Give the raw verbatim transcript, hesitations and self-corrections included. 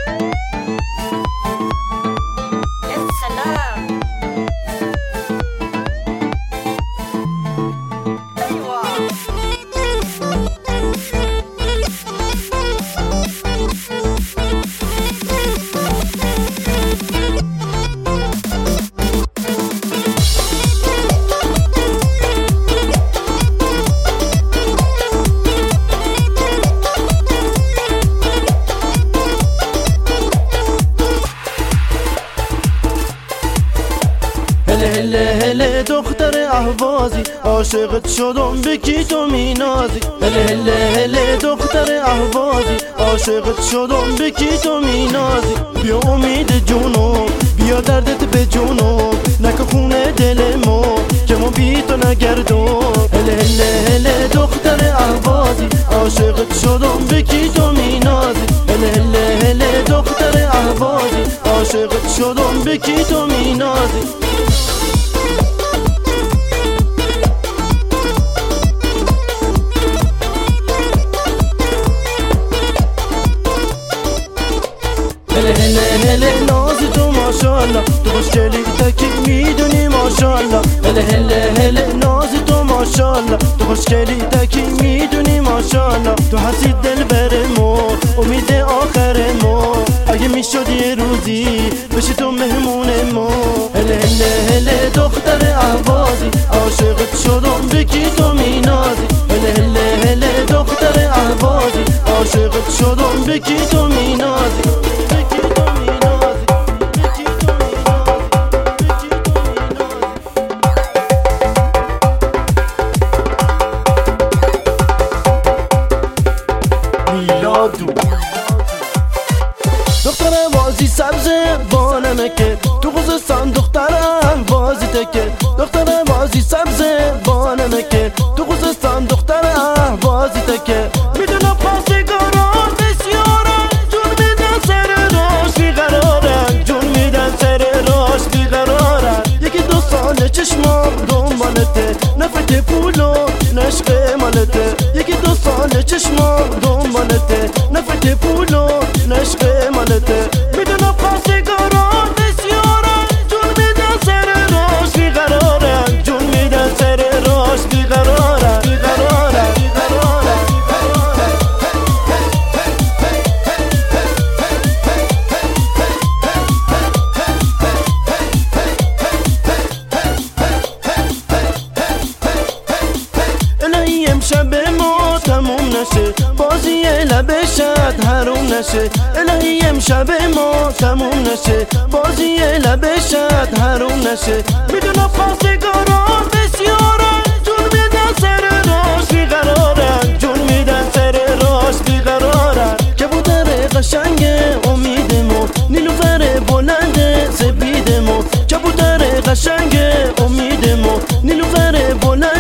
هله هله دختر اهوازی عاشقت شدم بکی تو مینازی هله هله هله دختر اهوازی عاشقت شدم بکی تو مینازی بیا امید جونم بیا دردت به جونم نکه خونه دل ما که ما بی تو نگردم هله هله هله دختر اهوازی عاشقت شدم بکی تو مینازی هله هله هله دختر اهوازی عاشقت شدم بکی تو مینازی هله هله هله نازی تو ماشالله تو خوشگلی تکی میدونی ماشالله هله هله هله نازی تو ماشالله تو خوشگلی تکی میدونی ماشالله تو هستی دل بر ما امید آخر ما اگه میشد یه روزی بشی تو مهمون ما هله هله هله دختر اهوازی عاشقت شدم بکی تو مینازی هله هله هله دختر اهوازی عاشقت شدم بکی تو مینازی دختر بازی سبز بانمکه تو خوزستان دختر اهوازی تکه دختر بازی سبز بانمکه تو خوزستان دختر اهوازی تکه میدونم خواستگاران بسیارن جون میدن سر راش بیقرارن جون میدن سر راش بیقرارن یکی دو سال چشمام دنبالته نفت پولو نشق مالته یکی دو سال چشمام دنبالته نفت پولو نشق مالته میدونم خواستگاران بسیارن جون میدن سر راش بیقرارن جون میدن سر راش بیقرارن بیقرارن بیقرارن الهی امشب ما تموم نشه بازی لب شد حروم نشه الهی امشب ما تموم نشه بازی لب شد حروم نشه میدونم خواستگاران بسیارن جون میدن سر راش بیقرارن جون میدن سر راش بیقرارن کبوتر قشنگ امید ما نیلوفر بلند سپید ما کبوتر قشنگ امید ما نیلوفر بلند